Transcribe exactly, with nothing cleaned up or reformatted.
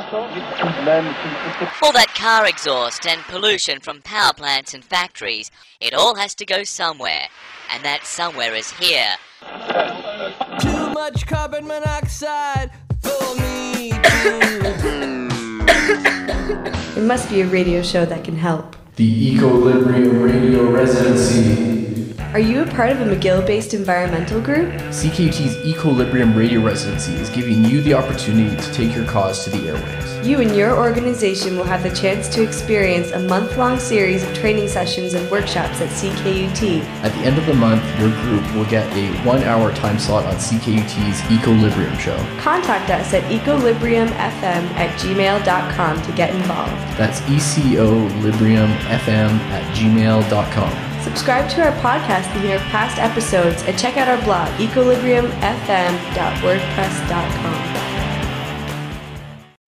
All that car exhaust and pollution from power plants and factories, it all has to go somewhere. And that somewhere is here. Too much carbon monoxide for me It must be a radio show that can help. The Equilibrium Radio Residency. Are you a part of a McGill-based environmental group? C K U T's Equilibrium Radio Residency is giving you the opportunity to take your cause to the airwaves. You and your organization will have the chance to experience a month-long series of training sessions and workshops at C K U T. At the end of the month, your group will get a one-hour time slot on C K U T's Equilibrium show. Contact us at equilibrium f m at gmail dot com to get involved. That's E C O Librium F M at gmail dot com. Subscribe to our podcast to hear past episodes and check out our blog, equilibrium f m dot wordpress dot com.